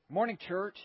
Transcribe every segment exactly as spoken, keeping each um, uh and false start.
Good morning, church.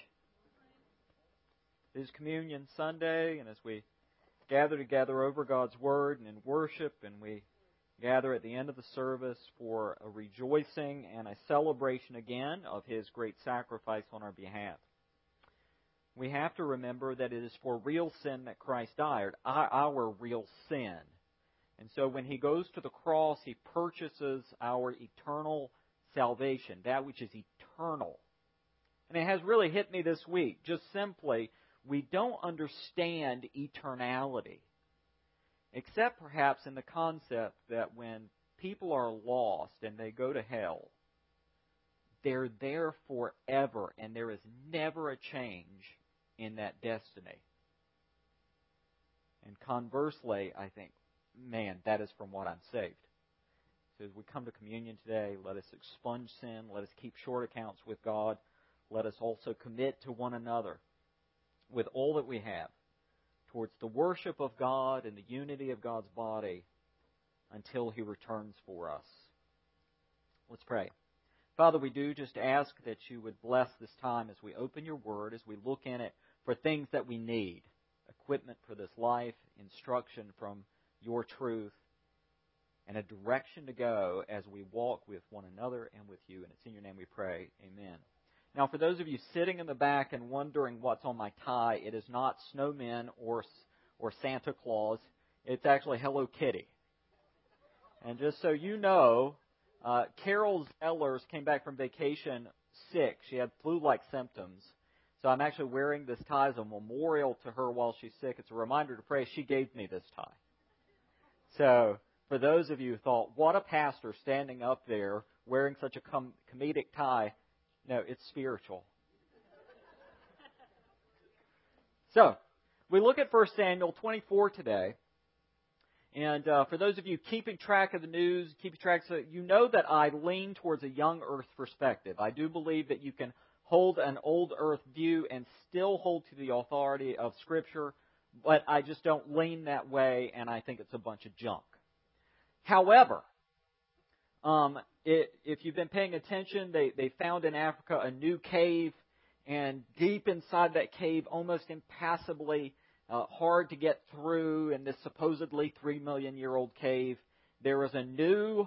It is Communion Sunday, and as we gather together over God's Word and in worship, and we gather at the end of the service for a rejoicing and a celebration again of His great sacrifice on our behalf, we have to remember that it is for real sin that Christ died, our, our real sin. And so when He goes to the cross, He purchases our eternal salvation, that which is eternal. And it has really hit me this week, just simply, we don't understand eternality, except perhaps in the concept that when people are lost and they go to hell, they're there forever, and there is never a change in that destiny. And conversely, I think, man, that is from what I'm saved. So as we come to communion today, let us expunge sin, let us keep short accounts with God. Let us also commit to one another with all that we have towards the worship of God and the unity of God's body until He returns for us. Let's pray. Father, we do just ask that You would bless this time as we open Your Word, as we look in it for things that we need, equipment for this life, instruction from Your truth, and a direction to go as we walk with one another and with You. And it's in Your name we pray. Amen. Now, for those of you sitting in the back and wondering what's on my tie, it is not snowmen or or Santa Claus. It's actually Hello Kitty. And just so you know, uh, Carol Zellers came back from vacation sick. She had flu-like symptoms. So I'm actually wearing this tie as a memorial to her while she's sick. It's a reminder to pray. She gave me this tie. So for those of you who thought, what a pastor standing up there wearing such a com- comedic tie, no, it's spiritual. So, we look at First Samuel twenty-four today. And uh, for those of you keeping track of the news, keeping track, so you know that I lean towards a young earth perspective. I do believe that you can hold an old earth view and still hold to the authority of Scripture, but I just don't lean that way, and I think it's a bunch of junk. However, Um, it, if you've been paying attention, they, they found in Africa a new cave, and deep inside that cave, almost impassably uh, hard to get through in this supposedly three million year old cave, there is a new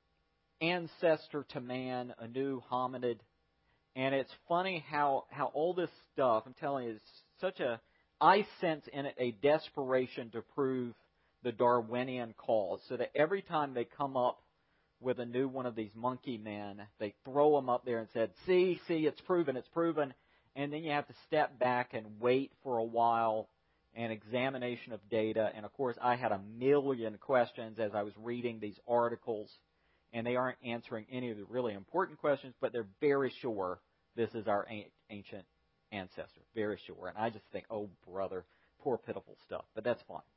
ancestor to man, a new hominid. And it's funny how, how all this stuff, I'm telling you, is such a, I sense in it a desperation to prove the Darwinian cause, so that every time they come up with a new one of these monkey men, they throw them up there and said, see, see, it's proven, it's proven. And then you have to step back and wait for a while, an examination of data. And, of course, I had a million questions as I was reading these articles, and they aren't answering any of the really important questions, but they're very sure this is our ancient ancestor, very sure. And I just think, oh, brother, poor pitiful stuff. But that's fine.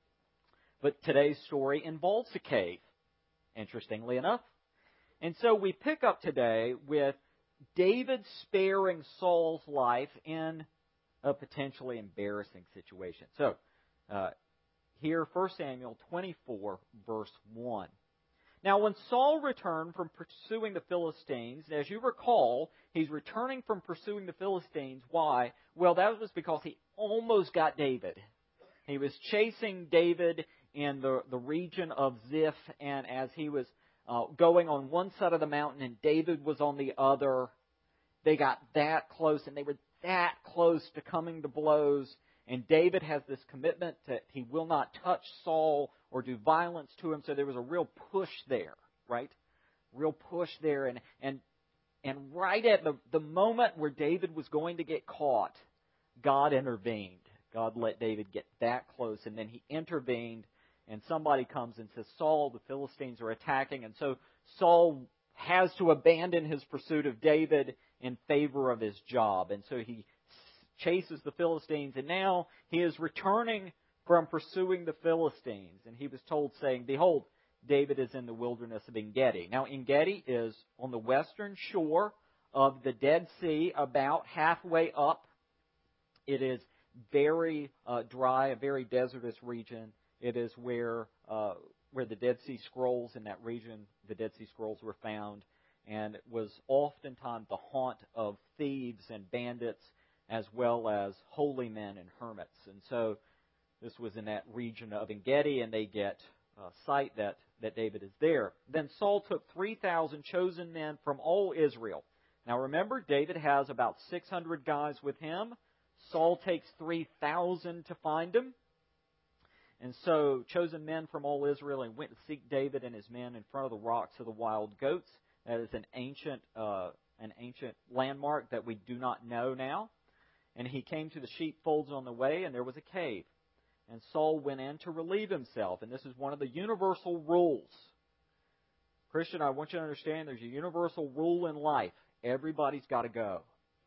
But today's story involves a cave, interestingly enough. And so we pick up today with David sparing Saul's life in a potentially embarrassing situation. So, uh, here, First Samuel twenty-four, verse one. Now, when Saul returned from pursuing the Philistines, as you recall, he's returning from pursuing the Philistines. Why? Well, that was because he almost got David. He was chasing David in the, the region of Ziph, and as he was uh, going on one side of the mountain and David was on the other, they got that close, and they were that close to coming to blows. And David has this commitment that he will not touch Saul or do violence to him, so there was a real push there, right? Real push there, and and and right at the, the moment where David was going to get caught, God intervened. God let David get that close, and then He intervened. And somebody comes and says, Saul, the Philistines are attacking. And so Saul has to abandon his pursuit of David in favor of his job. And so he chases the Philistines. And now he is returning from pursuing the Philistines. And he was told, saying, behold, David is in the wilderness of En-Gedi. Now, En-Gedi is on the western shore of the Dead Sea, about halfway up. It is very uh, dry, a very desertous region. It is where uh, where the Dead Sea Scrolls in that region, the Dead Sea Scrolls were found. and was oftentimes the haunt of thieves and bandits as well as holy men and hermits. And so this was in that region of En-Gedi, and they get uh, sight that, that David is there. Then Saul took three thousand chosen men from all Israel. Now remember, David has about six hundred guys with him. Saul takes three thousand to find him. And so, chosen men from all Israel and went to seek David and his men in front of the rocks of the wild goats. That is an ancient, uh, an ancient landmark that we do not know now. And he came to the sheepfolds on the way, and there was a cave. And Saul went in to relieve himself. And this is one of the universal rules. Christian, I want you to understand there's a universal rule in life. Everybody's got to go.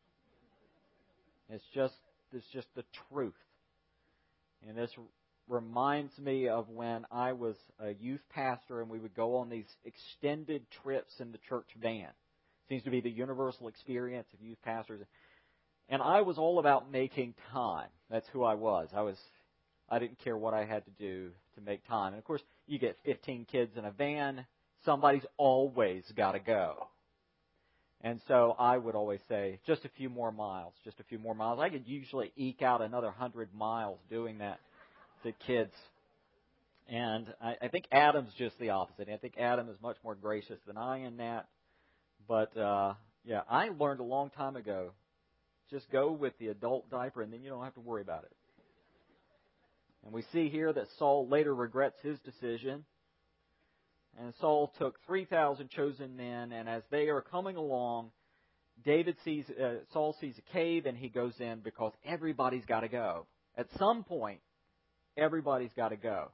It's just, it's just the truth. And this reminds me of when I was a youth pastor and we would go on these extended trips in the church van. Seems to be the universal experience of youth pastors. And I was all about making time. That's who I was. I was, I didn't care what I had to do to make time. And of course, you get fifteen kids in a van. Somebody's always got to go. And so I would always say, just a few more miles, just a few more miles. I could usually eke out another hundred miles doing that to kids. And I, I think Adam's just the opposite. I think Adam is much more gracious than I in that. But, uh, yeah, I learned a long time ago, just go with the adult diaper and then you don't have to worry about it. And we see here that Saul later regrets his decision. And Saul took three thousand chosen men, and as they are coming along, David sees, uh, Saul sees a cave and he goes in because everybody's got to go. At some point, everybody's got to go.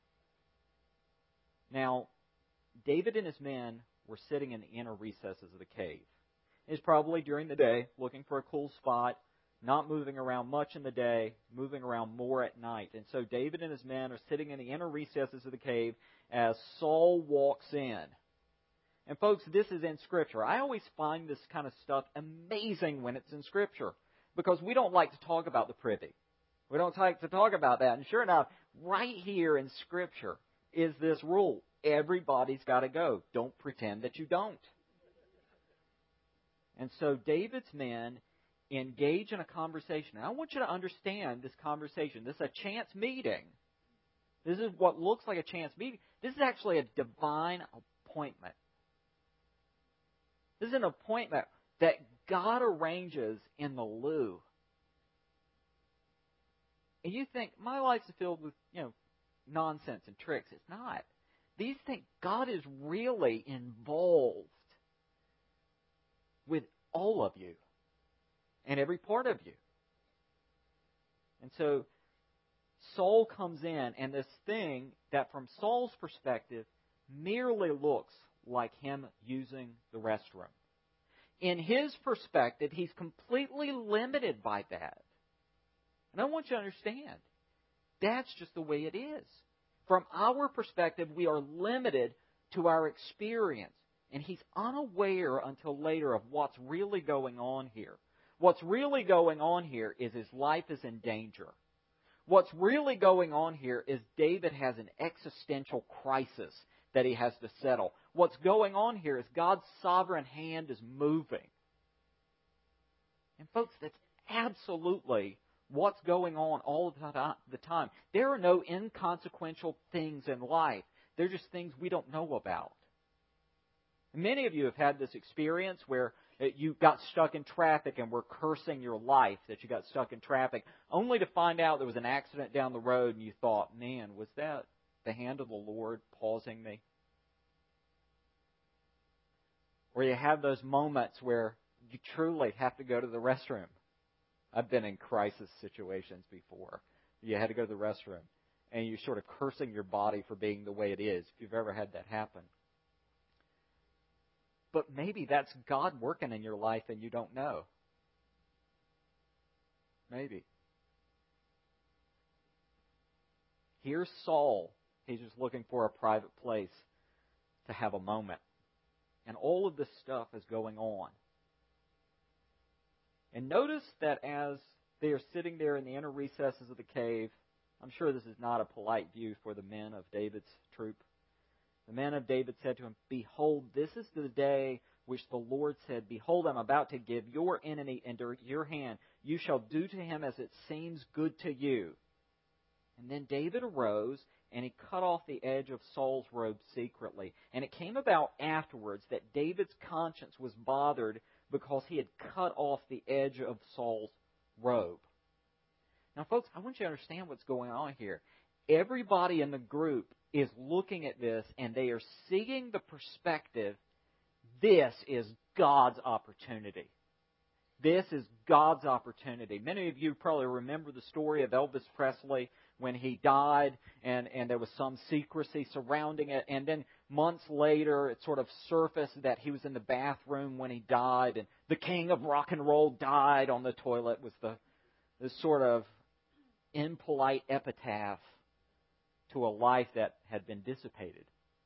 Now, David and his men were sitting in the inner recesses of the cave. It's probably during the day, looking for a cool spot, not moving around much in the day, moving around more at night. And so David and his men are sitting in the inner recesses of the cave as Saul walks in. And folks, this is in Scripture. I always find this kind of stuff amazing when it's in Scripture, because we don't like to talk about the privy. We don't like to talk about that. And sure enough, right here in Scripture is this rule. Everybody's got to go. Don't pretend that you don't. And so David's men engage in a conversation. And I want you to understand this conversation. This is a chance meeting. This is what looks like a chance meeting. This is actually a divine appointment. This is an appointment that God arranges in the loo. And you think, my life's filled with, you know, nonsense and tricks. It's not. These things, God is really involved with all of you and every part of you. And so Saul comes in, and this thing that from Saul's perspective merely looks like him using the restroom. In his perspective, he's completely limited by that. And I want you to understand, that's just the way it is. From our perspective, we are limited to our experience. And he's unaware until later of what's really going on here. What's really going on here is his life is in danger. What's really going on here is David has an existential crisis that he has to settle. What's going on here is God's sovereign hand is moving. And folks, that's absolutely what's going on all the time. There are no inconsequential things in life. They're just things we don't know about. Many of you have had this experience where you got stuck in traffic and were cursing your life that you got stuck in traffic, only to find out there was an accident down the road and you thought, man, was that the hand of the Lord pausing me? Or you have those moments where you truly have to go to the restroom. I've been in crisis situations before. You had to go to the restroom and you're sort of cursing your body for being the way it is, if you've ever had that happen. But maybe that's God working in your life and you don't know. Maybe. Here's Saul. He's just looking for a private place to have a moment. And all of this stuff is going on. And notice that as they are sitting there in the inner recesses of the cave, I'm sure this is not a polite view for the men of David's troop. The men of David said to him, "Behold, this is the day which the Lord said, Behold, I'm about to give your enemy into your hand. You shall do to him as it seems good to you. And then David arose, and he cut off the edge of Saul's robe secretly. And it came about afterwards that David's conscience was bothered because he had cut off the edge of Saul's robe. Now, folks, I want you to understand what's going on here. Everybody in the group is looking at this, and they are seeing the perspective, this is God's opportunity. This is God's opportunity. Many of you probably remember the story of Elvis Presley when he died, and, and there was some secrecy surrounding it. And then months later, it sort of surfaced that he was in the bathroom when he died, and the king of rock and roll died on the toilet was the this sort of impolite epitaph to a life that had been dissipated.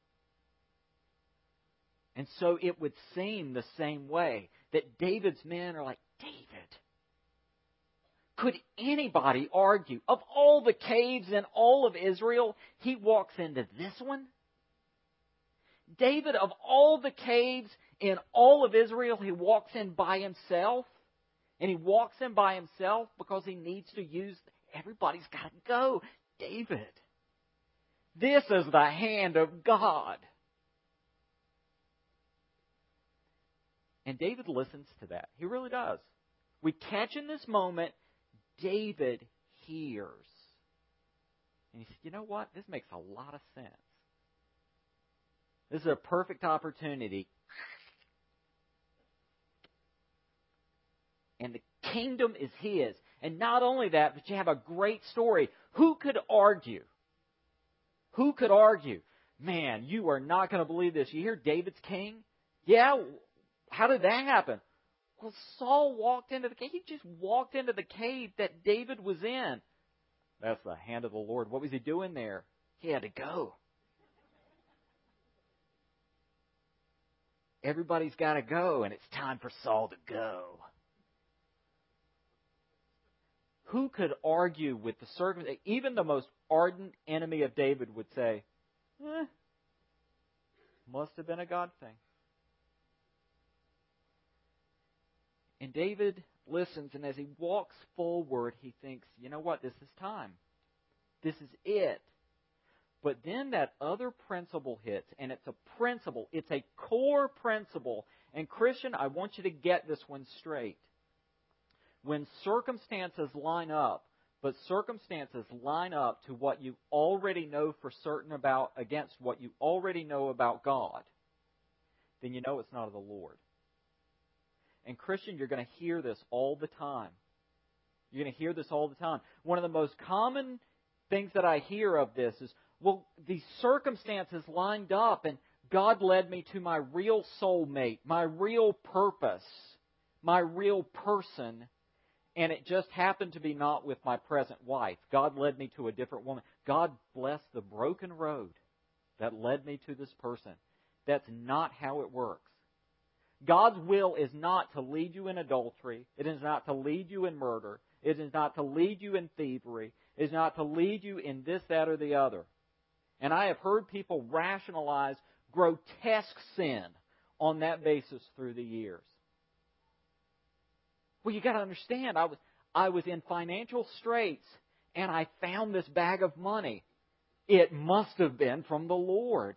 And so it would seem the same way that David's men are like, David, could anybody argue? Of all the caves in all of Israel, he walks into this one? David, of all the caves in all of Israel, he walks in by himself? And he walks in by himself because he needs to use... Everybody's got to go. David, this is the hand of God. And David listens to that. He really does. We catch in this moment, David hears. And he says, you know what? This makes a lot of sense. This is a perfect opportunity. And the kingdom is his. And not only that, but you have a great story. Who could argue? Who could argue? Man, you are not going to believe this. You hear David's king? Yeah, how did that happen? Well, Saul walked into the cave. He just walked into the cave that David was in. That's the hand of the Lord. What was he doing there? He had to go. Everybody's got to go, and it's time for Saul to go. Who could argue with the circumstance? Even the most ardent enemy of David would say, eh, must have been a God thing. And David listens, and as he walks forward, he thinks, you know what, this is time. This is it. But then that other principle hits, and it's a principle. It's a core principle. And Christian, I want you to get this one straight. When circumstances line up, but circumstances line up to what you already know for certain about, against what you already know about God, then you know it's not of the Lord. And Christian, you're going to hear this all the time. You're going to hear this all the time. One of the most common things that I hear of this is, well, these circumstances lined up and God led me to my real soulmate, my real purpose, my real person, and it just happened to be not with my present wife. God led me to a different woman. God bless the broken road that led me to this person. That's not how it works. God's will is not to lead you in adultery. It is not to lead you in murder. It is not to lead you in thievery. It is not to lead you in this, that, or the other. And I have heard people rationalize grotesque sin on that basis through the years. Well, you got to understand, I was I was in financial straits, and I found this bag of money. It must have been from the Lord.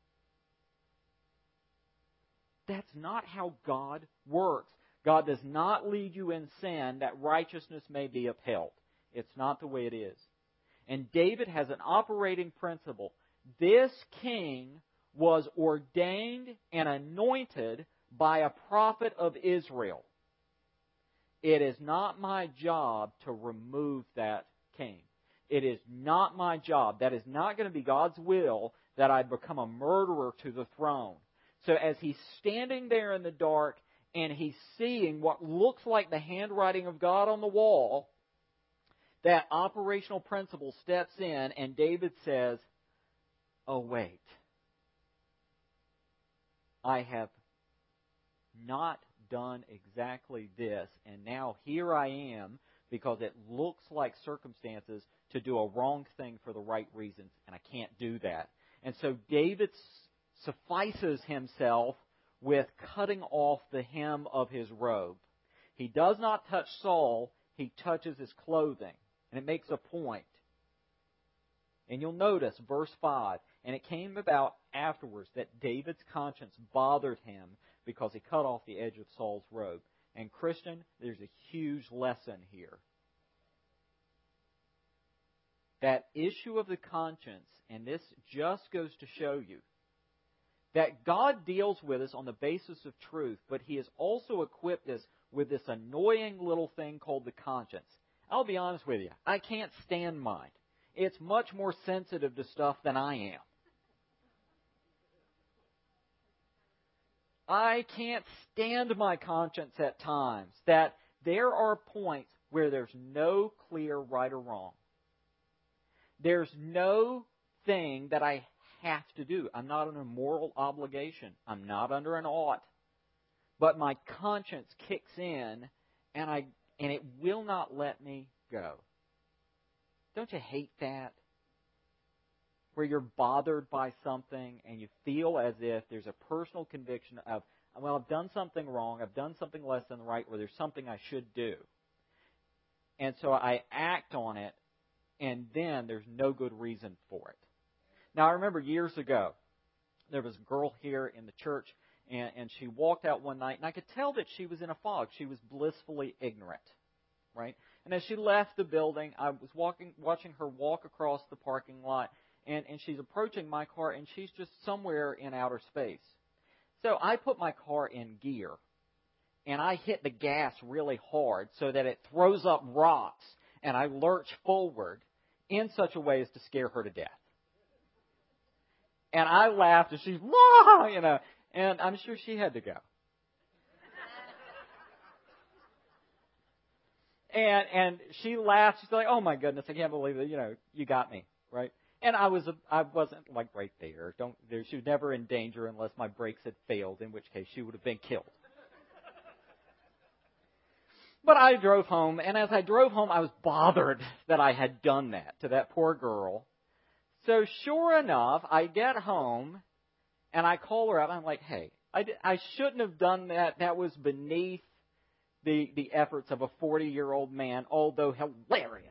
That's not how God works. God does not lead you in sin that righteousness may be upheld. It's not the way it is. And David has an operating principle. This king was ordained and anointed by a prophet of Israel. It is not my job to remove that king. It is not my job. That is not going to be God's will that I become a murderer to the throne. So as he's standing there in the dark and he's seeing what looks like the handwriting of God on the wall, that operational principle steps in and David says, oh wait, I have not done exactly this, and now here I am, because it looks like circumstances, to do a wrong thing for the right reasons, and I can't do that. And so David suffices himself with cutting off the hem of his robe. He does not touch Saul, he touches his clothing. And it makes a point. And you'll notice, verse five, and it came about afterwards that David's conscience bothered him because he cut off the edge of Saul's robe. And Christian, there's a huge lesson here. That issue of the conscience, and this just goes to show you, that God deals with us on the basis of truth, but He has also equipped us with this annoying little thing called the conscience. I'll be honest with you, I can't stand mine. It's much more sensitive to stuff than I am. I can't stand my conscience at times. That there are points where there's no clear right or wrong. There's no thing that I have to do. I'm not under a moral obligation. I'm not under an ought. But my conscience kicks in, and I and it will not let me go. Don't you hate that? Where you're bothered by something and you feel as if there's a personal conviction of, well, I've done something wrong, I've done something less than right, or there's something I should do. And so I act on it, and then there's no good reason for it. Now, I remember years ago, there was a girl here in the church, and, and she walked out one night, and I could tell that she was in a fog. She was blissfully ignorant, right? And as she left the building, I was walking, watching her walk across the parking lot, and, and she's approaching my car, and she's just somewhere in outer space. So I put my car in gear, and I hit the gas really hard so that it throws up rocks, and I lurch forward in such a way as to scare her to death. And I laughed, and she's, wah, you know, and I'm sure she had to go. And and she laughed. She's like, "Oh my goodness, I can't believe it. You know, you got me, right?" And I was I wasn't like right there. Don't there, she was never in danger unless my brakes had failed, in which case she would have been killed. But I drove home, and as I drove home, I was bothered that I had done that to that poor girl. So sure enough, I get home, and I call her up. I'm like, "Hey, I, I shouldn't have done that. That was beneath the the efforts of a forty-year-old man, although hilarious.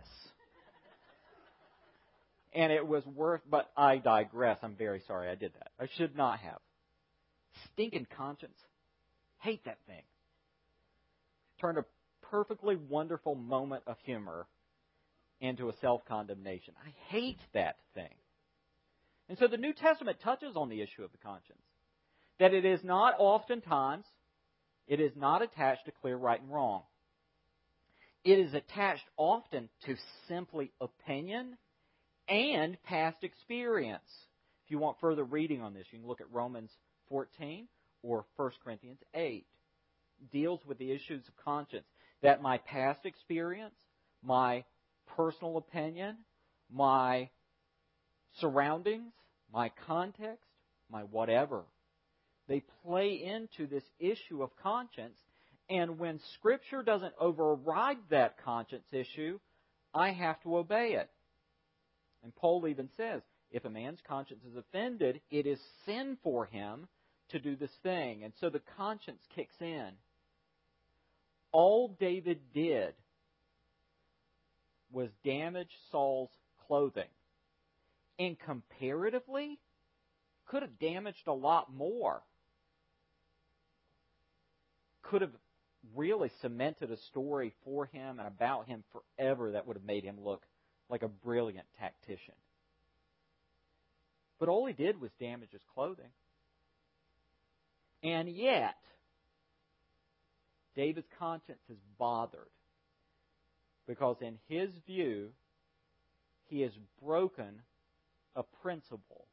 And it was worth, but I digress. I'm very sorry I did that. I should not have. Stinking conscience. Hate that thing. Turned a perfectly wonderful moment of humor into a self-condemnation. I hate that thing. And so the New Testament touches on the issue of the conscience. That it is not oftentimes, it is not attached to clear right and wrong. It is attached often to simply opinion and past experience. If you want further reading on this, you can look at Romans fourteen or First Corinthians eight. It deals with the issues of conscience. That my past experience, my personal opinion, my surroundings, my context, my whatever, they play into this issue of conscience. And when Scripture doesn't override that conscience issue, I have to obey it. And Paul even says, if a man's conscience is offended, it is sin for him to do this thing. And so the conscience kicks in. All David did was damage Saul's clothing. And comparatively, could have damaged a lot more. Could have really cemented a story for him and about him forever that would have made him look like a brilliant tactician. But all he did was damage his clothing. And yet, David's conscience is bothered because in his view, he has broken a principle.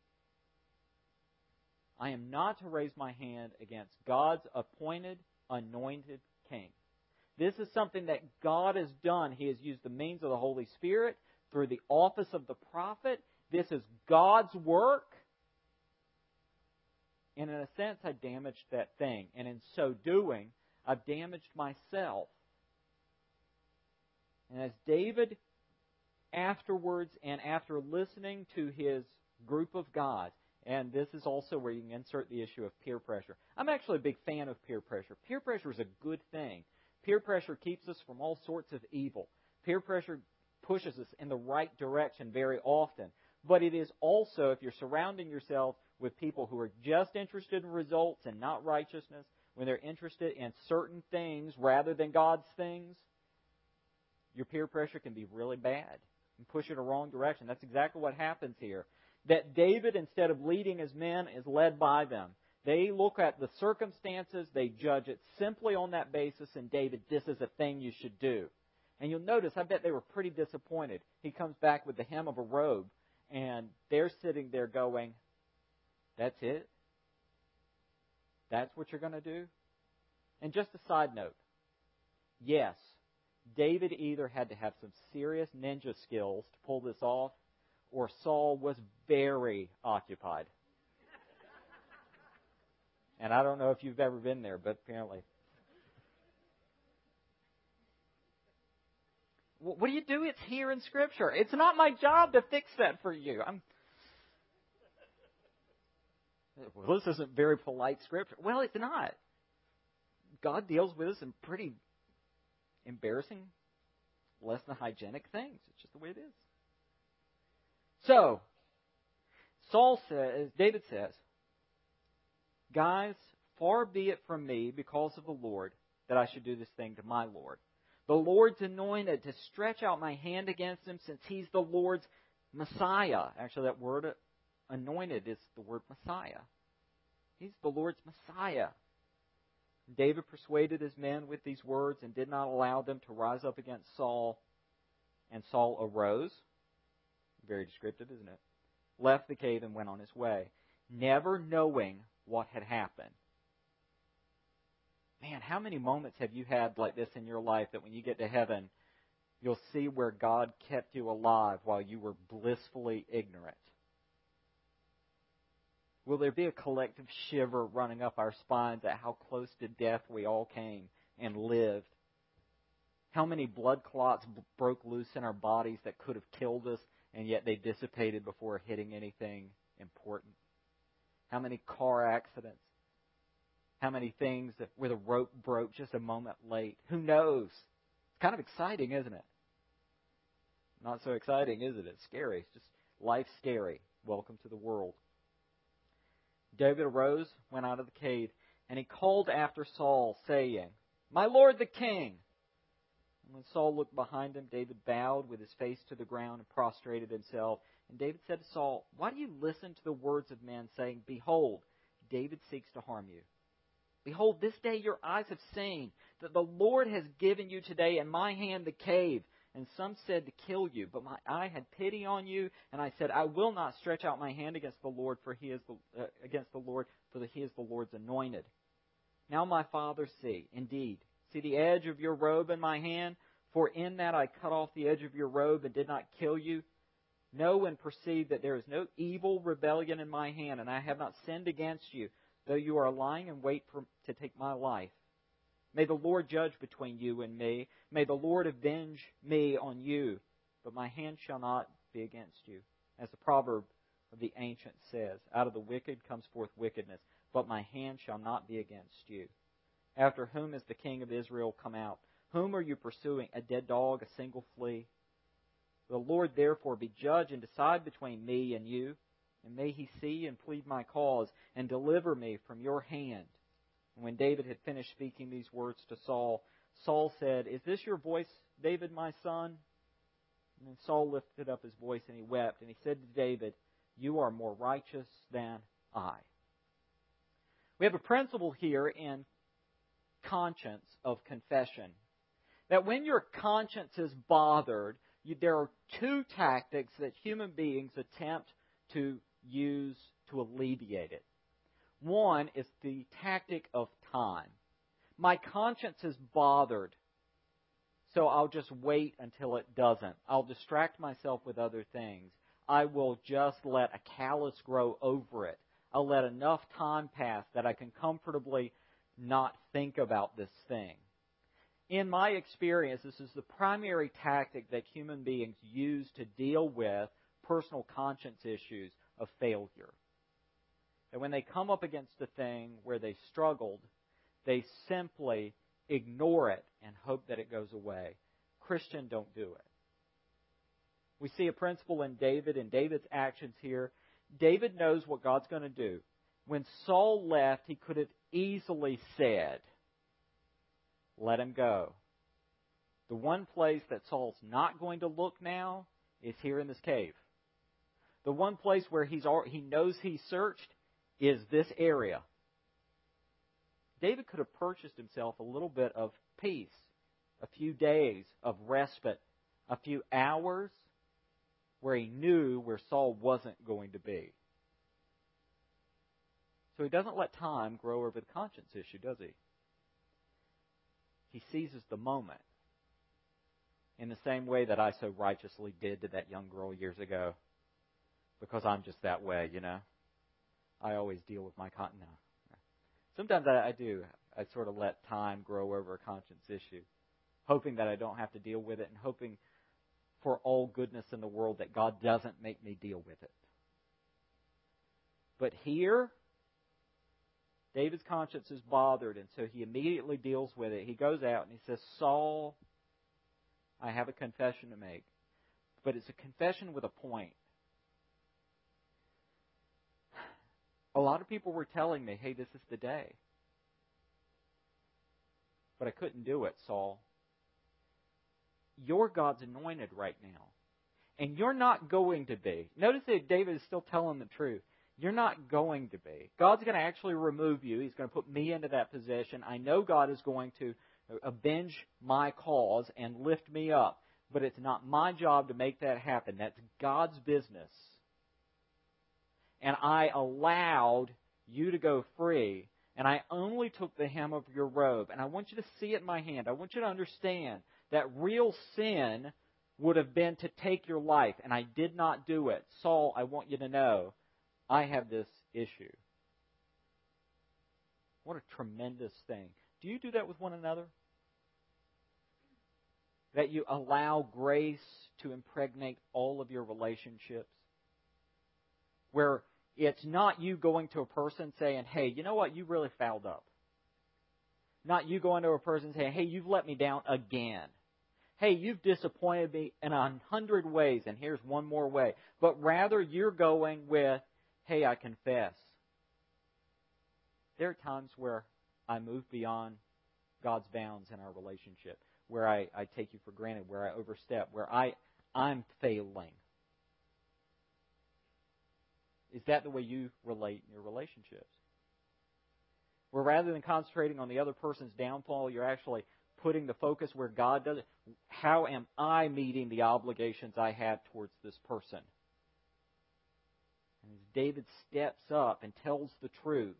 I am not to raise my hand against God's appointed, anointed king. This is something that God has done. He has used the means of the Holy Spirit through the office of the prophet. This is God's work. And in a sense, I damaged that thing. And in so doing, I've damaged myself. And as David afterwards and after listening to his group of guys, And this is also where you can insert the issue of peer pressure. I'm actually a big fan of peer pressure. Peer pressure is a good thing. Peer pressure keeps us from all sorts of evil. Peer pressure pushes us in the right direction very often. But it is also, if you're surrounding yourself with people who are just interested in results and not righteousness, when they're interested in certain things rather than God's things, your peer pressure can be really bad and push you in the wrong direction. That's exactly what happens here. That David, instead of leading his men, is led by them. They look at the circumstances, they judge it simply on that basis, and David, this is a thing you should do. And you'll notice, I bet they were pretty disappointed. He comes back with the hem of a robe, and they're sitting there going, that's it? That's what you're going to do? And just a side note, yes, David either had to have some serious ninja skills to pull this off, or Saul was very occupied. And I don't know if you've ever been there, but apparently. What do you do? It's here in Scripture. It's not my job to fix that for you. I'm. Well, this isn't very polite Scripture. Well, it's not. God deals with us in pretty embarrassing, less than hygienic things. It's just the way it is. So, Saul says, David says, guys, far be it from me, because of the Lord, that I should do this thing to my Lord. The Lord's anointed, to stretch out my hand against him, since he's the Lord's Messiah. Actually, that word anointed is the word Messiah. He's the Lord's Messiah. David persuaded his men with these words and did not allow them to rise up against Saul. And Saul arose. Very descriptive, isn't it? Left the cave and went on his way, never knowing what had happened. Man, how many moments have you had like this in your life that when you get to heaven, you'll see where God kept you alive while you were blissfully ignorant? Will there be a collective shiver running up our spines at how close to death we all came and lived? How many blood clots broke loose in our bodies that could have killed us, and yet they dissipated before hitting anything important? How many car accidents? How many things that where the rope broke just a moment late? Who knows? It's kind of exciting, isn't it? Not so exciting, is it? It's scary. It's just life's scary. Welcome to the world. David arose, went out of the cave, and he called after Saul, saying, "My lord the king!" And when Saul looked behind him, David bowed with his face to the ground and prostrated himself. And David said to Saul, "Why do you listen to the words of men, saying, 'Behold, David seeks to harm you'? Behold, this day your eyes have seen that the Lord has given you today in my hand the cave. And some said to kill you, but my eye had pity on you, and I said, I will not stretch out my hand against the Lord, for he is the, uh, against the Lord, for the, he is the Lord's anointed. Now, my father, see, indeed, see the edge of your robe in my hand, for in that I cut off the edge of your robe and did not kill you. Know and perceive that there is no evil rebellion in my hand, and I have not sinned against you, though you are lying in wait for, to take my life. May the Lord judge between you and me. May the Lord avenge me on you. But my hand shall not be against you. As the proverb of the ancient says, out of the wicked comes forth wickedness, but my hand shall not be against you. After whom is the king of Israel come out? Whom are you pursuing? A dead dog, a single flea? The Lord therefore be judge and decide between me and you. And may he see and plead my cause and deliver me from your hand. And when David had finished speaking these words to Saul, Saul said, Is this your voice, David, my son? And then Saul lifted up his voice and he wept. And he said to David, You are more righteous than I. We have a principle here in conscience of confession. That when your conscience is bothered, you, there are two tactics that human beings attempt to use to alleviate it. One is the tactic of time. My conscience is bothered, so I'll just wait until it doesn't. I'll distract myself with other things. I will just let a callus grow over it. I'll let enough time pass that I can comfortably not think about this thing. In my experience, this is the primary tactic that human beings use to deal with personal conscience issues of failure. that when they come up against a thing where they struggled, they simply ignore it and hope that it goes away. Christians don't do it. We see a principle in David and David's actions here. David knows what God's going to do. When Saul left, he could have easily said, let him go. The one place that Saul's not going to look now is here in this cave. The one place where he's he knows he's searched is this area. David could have purchased himself a little bit of peace, a few days of respite, a few hours where he knew where Saul wasn't going to be. So he doesn't let time grow over the conscience issue, does he? He seizes the moment in the same way that I so righteously did to that young girl years ago, because I'm just that way, you know. I always deal with my con. No. Sometimes I, I do. I sort of let time grow over a conscience issue, hoping that I don't have to deal with it and hoping for all goodness in the world that God doesn't make me deal with it. But here, David's conscience is bothered, and so he immediately deals with it. He goes out and he says, Saul, I have a confession to make. But it's a confession with a point. A lot of people were telling me, hey, this is the day. But I couldn't do it, Saul. You're God's anointed right now. And you're not going to be. Notice that David is still telling the truth. You're not going to be. God's going to actually remove you. He's going to put me into that position. I know God is going to avenge my cause and lift me up. But it's not my job to make that happen. That's God's business. And I allowed you to go free. And I only took the hem of your robe. And I want you to see it in my hand. I want you to understand that real sin would have been to take your life. And I did not do it. Saul, I want you to know, I have this issue. What a tremendous thing. Do you do that with one another? That you allow grace to impregnate all of your relationships? Where it's not you going to a person saying, hey, you know what, you really fouled up. Not you going to a person saying, hey, you've let me down again. Hey, you've disappointed me in a hundred ways, and here's one more way. But rather you're going with, hey, I confess. There are times where I move beyond God's bounds in our relationship, where I, I take you for granted, where I overstep, where I, I'm failing. Is that the way you relate in your relationships? Where rather than concentrating on the other person's downfall, you're actually putting the focus where God does it. How am I meeting the obligations I have towards this person? And as David steps up and tells the truth,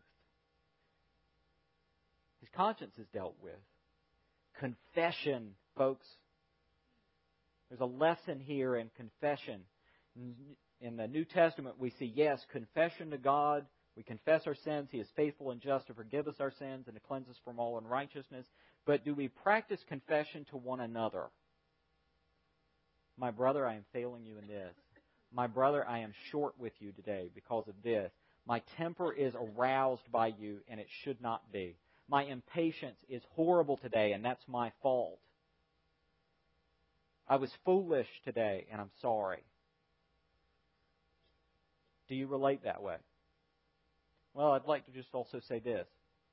his conscience is dealt with. Confession, folks. There's a lesson here in confession. In the New Testament, we see, yes, confession to God. We confess our sins. He is faithful and just to forgive us our sins and to cleanse us from all unrighteousness. But do we practice confession to one another? My brother, I am failing you in this. My brother, I am short with you today because of this. My temper is aroused by you, and it should not be. My impatience is horrible today, and that's my fault. I was foolish today, and I'm sorry. Do you relate that way? Well, I'd like to just also say this.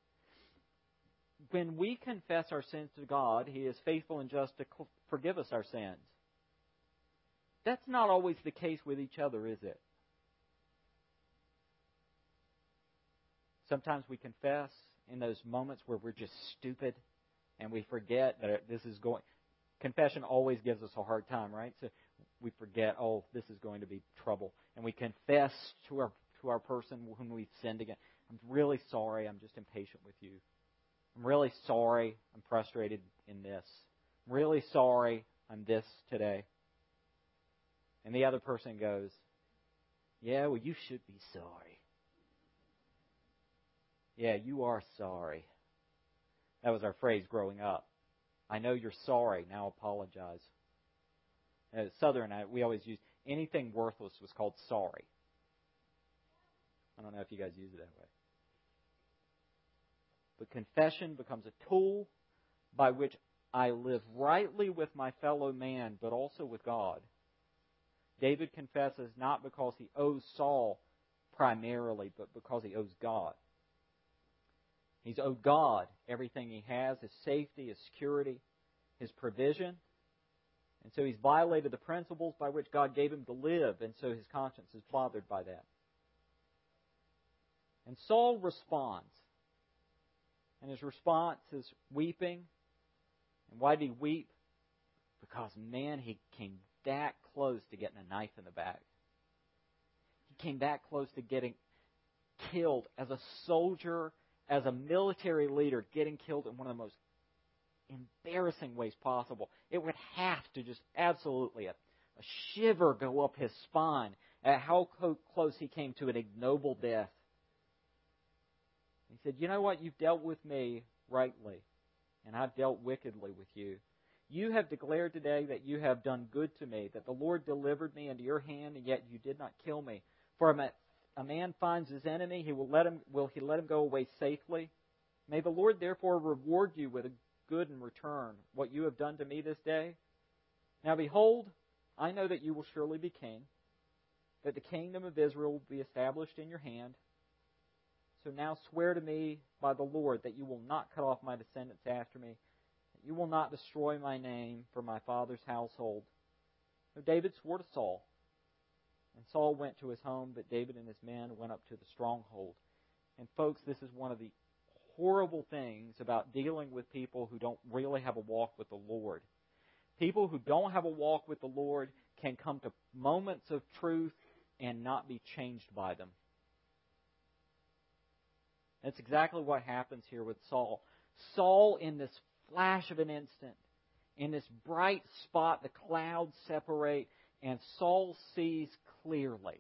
When we confess our sins to God, He is faithful and just to forgive us our sins. That's not always the case with each other, is it? Sometimes we confess in those moments where we're just stupid and we forget that this is going... Confession always gives us a hard time, right? So we forget, oh, this is going to be trouble. And we confess to our to our person whom we've sinned against. I'm really sorry. I'm just impatient with you. I'm really sorry. I'm frustrated in this. I'm really sorry. I'm this today. And the other person goes, yeah, well, you should be sorry. Yeah, you are sorry. That was our phrase growing up. I know you're sorry. Now apologize. At Southern, we always used anything worthless was called sorry. I don't know if you guys use it that way. But confession becomes a tool by which I live rightly with my fellow man, but also with God. David confesses not because he owes Saul primarily, but because he owes God. He's owed God everything he has, his safety, his security, his provision. And so he's violated the principles by which God gave him to live, and so his conscience is bothered by that. And Saul responds. And his response is weeping. And why did he weep? Because, man, he came that close to getting a knife in the back. He came that close to getting killed as a soldier, as a military leader, getting killed in one of the most embarrassing ways possible. It would have to just absolutely a, a shiver go up his spine at how close he came to an ignoble death. He said, you know what? You've dealt with me rightly, and I've dealt wickedly with you. You have declared today that you have done good to me, that the Lord delivered me into your hand, and yet you did not kill me. For a, a man finds his enemy, he will let him. Will he let him go away safely? May the Lord therefore reward you with a good in return, what you have done to me this day. Now behold, I know that you will surely be king, that the kingdom of Israel will be established in your hand. So now swear to me by the Lord that you will not cut off my descendants after me, that you will not destroy my name from my father's household. So David swore to Saul, and Saul went to his home, but David and his men went up to the stronghold. And folks, this is one of the horrible things about dealing with people who don't really have a walk with the Lord. People who don't have a walk with the Lord can come to moments of truth and not be changed by them. That's exactly what happens here with Saul. Saul, in this flash of an instant, in this bright spot, the clouds separate, and Saul sees clearly.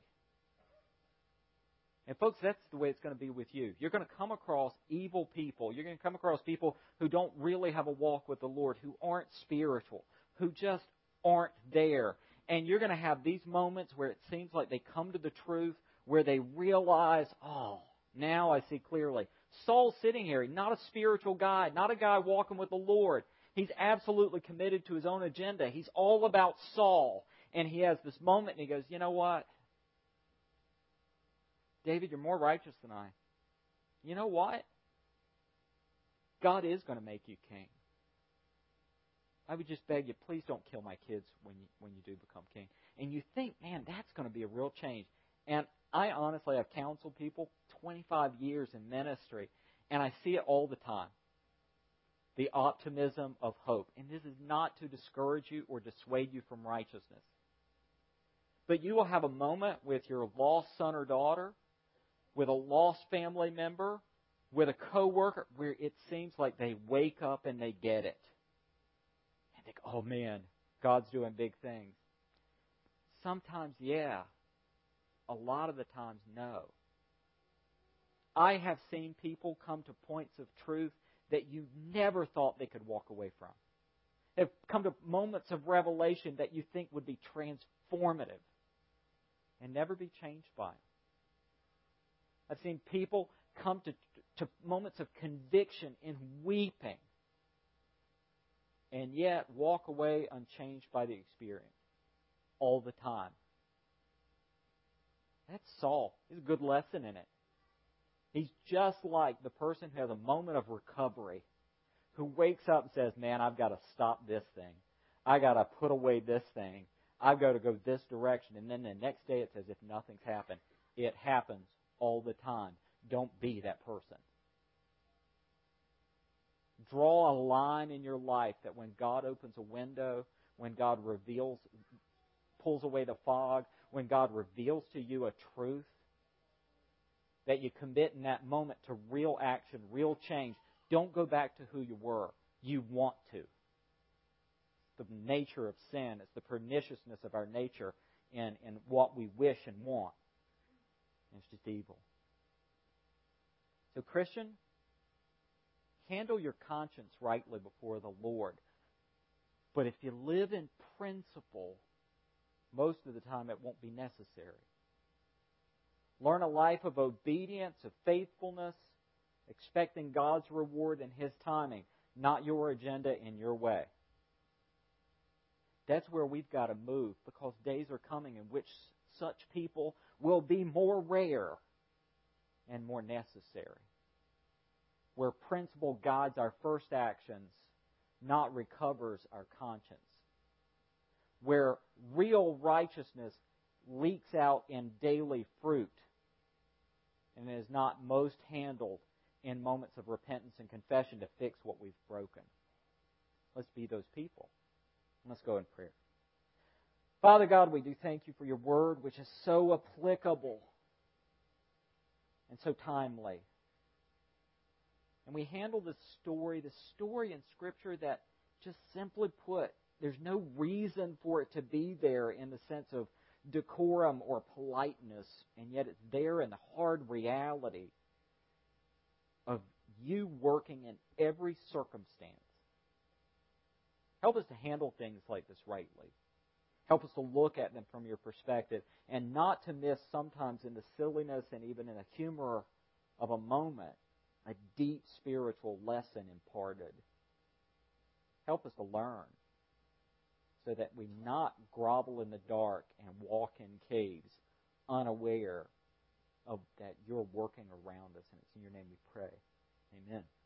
And folks, that's the way it's going to be with you. You're going to come across evil people. You're going to come across people who don't really have a walk with the Lord, who aren't spiritual, who just aren't there. And you're going to have these moments where it seems like they come to the truth, where they realize, oh, now I see clearly. Saul's sitting here, not a spiritual guy, not a guy walking with the Lord. He's absolutely committed to his own agenda. He's all about Saul. And he has this moment and he goes, you know what? David, you're more righteous than I. You know what? God is going to make you king. I would just beg you, please don't kill my kids when you, when you do become king. And you think, man, that's going to be a real change. And I honestly have counseled people twenty-five years in ministry, and I see it all the time. The optimism of hope. And this is not to discourage you or dissuade you from righteousness. But you will have a moment with your lost son or daughter, with a lost family member, with a coworker, where it seems like they wake up and they get it. And think, oh man, God's doing big things. Sometimes, yeah. A lot of the times, no. I have seen people come to points of truth that you never thought they could walk away from. They've come to moments of revelation that you think would be transformative and never be changed by them. I've seen people come to, to moments of conviction and weeping and yet walk away unchanged by the experience all the time. That's Saul. There's a good lesson in it. He's just like the person who has a moment of recovery, who wakes up and says, man, I've got to stop this thing. I've got to put away this thing. I've got to go this direction. And then the next day it's as if nothing's happened. It happens all the time. Don't be that person. Draw a line in your life that when God opens a window, when God reveals, pulls away the fog, when God reveals to you a truth, that you commit in that moment to real action, real change. Don't go back to who you were. You want to. The nature of sin. It's the perniciousness of our nature and, and what we wish and want. And it's just evil. So, Christian, handle your conscience rightly before the Lord. But if you live in principle, most of the time it won't be necessary. Learn a life of obedience, of faithfulness, expecting God's reward and His timing, not your agenda and your way. That's where we've got to move, because days are coming in which such people will be more rare and more necessary. Where principle guides our first actions, not recovers our conscience. Where real righteousness leaks out in daily fruit and is not most handled in moments of repentance and confession to fix what we've broken. Let's be those people. Let's go in prayer. Father God, we do thank You for Your Word, which is so applicable and so timely. And we handle this story, this story in Scripture that, just simply put, there's no reason for it to be there in the sense of decorum or politeness, and yet it's there in the hard reality of You working in every circumstance. Help us to handle things like this rightly. Help us to look at them from Your perspective and not to miss sometimes in the silliness and even in the humor of a moment a deep spiritual lesson imparted. Help us to learn so that we not grovel in the dark and walk in caves unaware of that You're working around us. And it's in Your name we pray. Amen.